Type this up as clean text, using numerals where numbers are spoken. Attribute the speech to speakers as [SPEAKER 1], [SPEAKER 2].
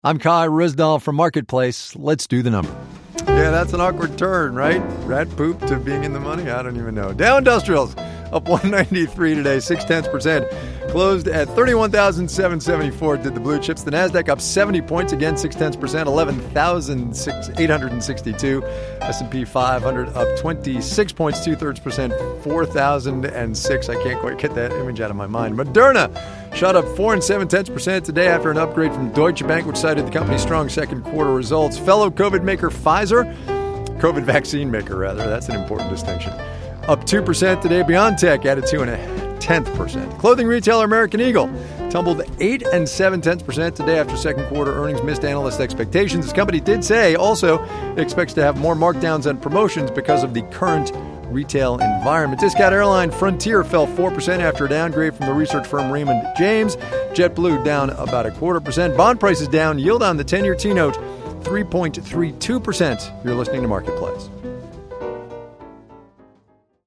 [SPEAKER 1] I'm Kai Rizdal from Marketplace. Let's do the number. Yeah, that's an awkward turn, right? Rat poop to being in the money? I don't even know. Dow Industrials up 193 today, 0.6%. Closed at 31,774 did the blue chips. The Nasdaq up 70 points, again 0.6%, 11,862. S&P 500 up 26 points, 0.2%, 4,006. I can't quite get that image out of my mind. Moderna shot up 4 7/10% today after an upgrade from Deutsche Bank, which cited the company's strong second quarter results. Fellow COVID maker Pfizer, COVID vaccine maker rather, that's an important distinction, up 2% today. BioNTech added 2.1%. Clothing retailer American Eagle tumbled 8 7/10% today after second quarter earnings missed analyst expectations. This company did say also it expects to have more markdowns and promotions because of the current retail environment. Discount airline Frontier fell 4% after a downgrade from the research firm Raymond James. JetBlue down about 0.25%. Bond prices down. Yield on the 10-year T-note 3.32%. You're listening to Marketplace.